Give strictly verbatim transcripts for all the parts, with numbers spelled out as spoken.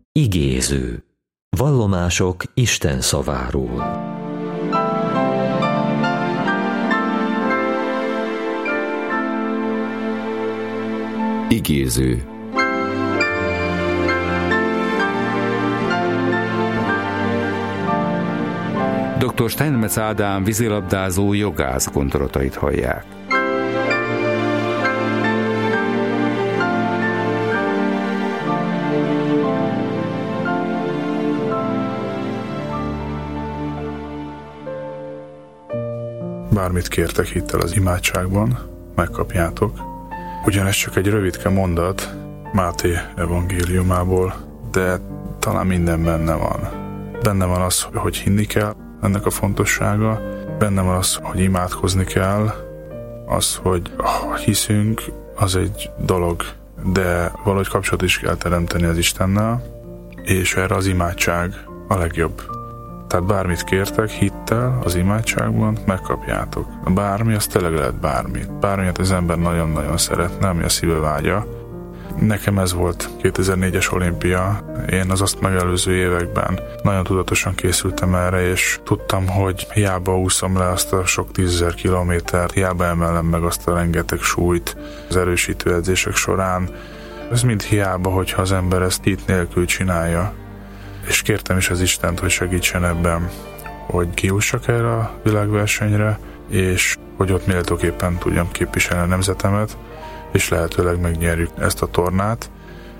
Igéző. Vallomások Isten szaváról. Igéző. doktor Steinmetz Ádám vízilabdázó jogász gondolatait hallják. Bármit kértek hittel az imádságban, megkapjátok. Ugyanez csak egy rövidke mondat Máté evangéliumából, de talán minden benne van. Benne van az, hogy hinni kell, ennek a fontossága, benne van az, hogy imádkozni kell, az, hogy ha hiszünk, az egy dolog, de valahogy kapcsolat is kell teremteni az Istennel, és erre az imádság a legjobb. Tehát bármit kértek hittel az imádságban, megkapjátok. Bármi, az tényleg lehet bármi. Bármilyet az ember nagyon-nagyon szeretne, ami a szíve vágya. Nekem ez volt kétezer-négyes olimpia. Én az azt megelőző években nagyon tudatosan készültem erre, és tudtam, hogy hiába úszom le azt a sok tízezer kilométert, hiába emelem meg azt a rengeteg súlyt az erősítő edzések során. Ez mind hiába, hogyha az ember ezt hit nélkül csinálja. És kértem is az Istent, hogy segítsen ebben, hogy kijussak erre a világversenyre, és hogy ott méltóképpen tudjam képviselni a nemzetemet, és lehetőleg megnyerjük ezt a tornát.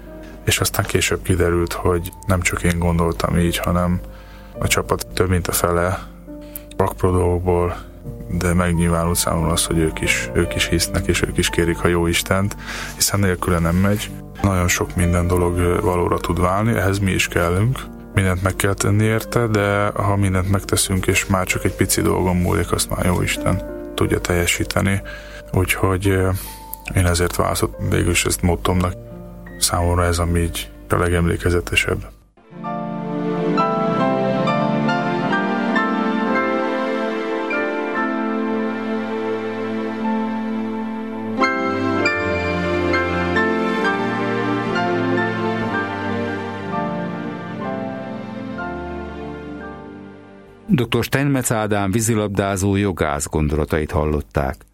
És aztán később kiderült, hogy nem csak én gondoltam így, hanem a csapat több mint a fele vakpro dolgokból, de megnyilvánult számomra az, hogy ők is, ők is hisznek, és ők is kérik a jó Istent, hiszen nélküle nem megy. Nagyon sok minden dolog valóra tud válni, ehhez mi is kellünk. Mindent meg kell tenni érte, de ha mindent megteszünk, és már csak egy pici dolgon múlik, azt már jó Isten tudja teljesíteni. Úgyhogy én ezért választottam végül is ezt mottomnak. Számomra ez ami így a legemlékezetesebb. doktor Steinmetz Ádám vízilabdázó jogász gondolatait hallották.